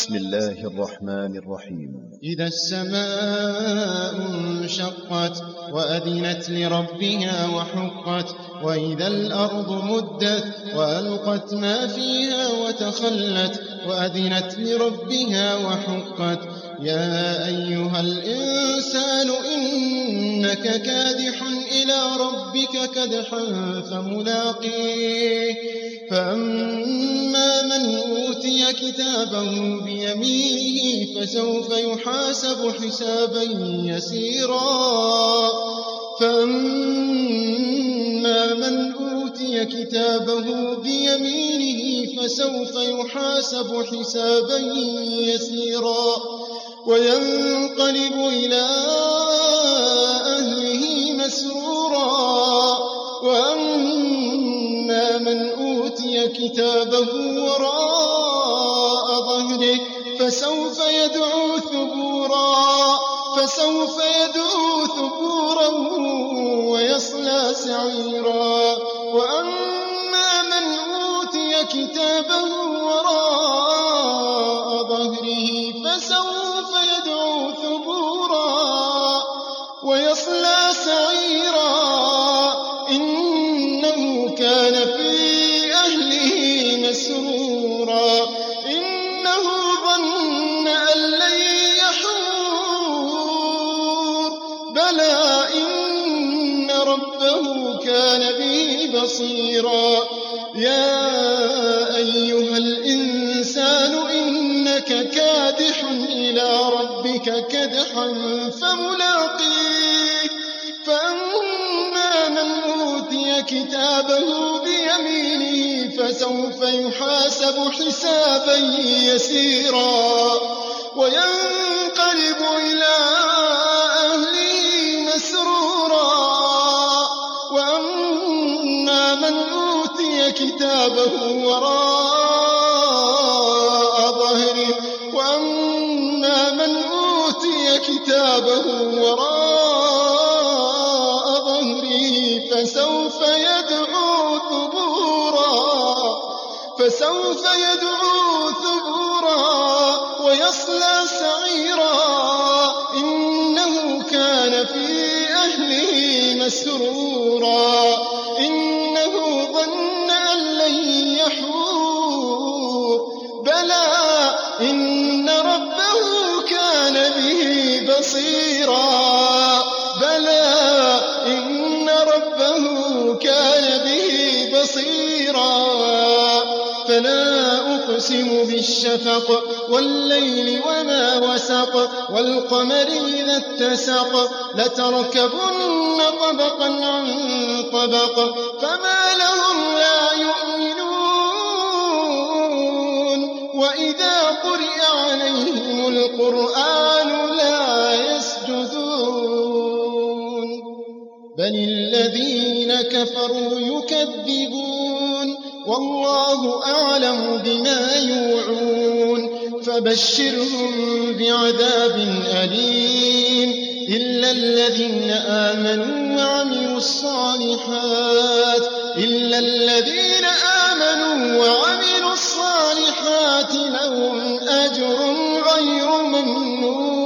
بسم الله الرحمن الرحيم. إذا السماء انشقت وأذنت لربها وحقت وإذا الأرض مدت وألقت ما فيها وتخلت وأذنت لربها وحقت يا أيها الإنسان إنك كادح إلى ربك كدحا فملاقيه فأما من أوتي كتابه بيمينه فسوف يحاسب حسابا يسيرا فأما من أوتي كتابه بيمينه فسوف يحاسب حسابا يسيرا وينقلب إلى أهله مسرورا وأما من أوتي كتابه وراء ظهره فسوف يدعو ثبورا ويصلى سعيرا وأما من أوتي كتابه وراء ظهره فسوف يدعو ثبورا ويصلى سعيرا إنه كان في أهله مسرورا إنه ظن أن لن يحور بلى إن ربه كان به بصيرا يا أيها الإنسان إنك كادح إلى ربك كدحا فملاقيه فأما من أوتي كتابه بيمينه فسوف يحاسب حسابا يسيرا وينقلب إلى أهله مسرورا وأما من أوتي كتابه وراء ظهره فسوف يدعو ثبورا ويصلى سعيرا إنه كان في أهله مسرورا إنه ظن أن لن يحور بلى إن ربه كان به بصيرا فلا أقسم بالشفق والليل وما وسق والقمر إذا اتسق لتركبن طبقا عن طبق فما لهم لا يؤمنون وإذا قرئ عليهم القرآن لا يسجدون بل الذين كفروا يكذبون والله أعلم بما يوعون فبشرهم بعذاب أليم إلا الذين آمنوا وعملوا الصالحات لهم أجر غير ممنون